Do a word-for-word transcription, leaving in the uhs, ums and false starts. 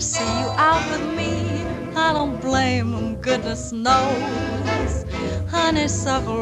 see you out with me. I don't blame 'em, goodness knows. Honeysuckle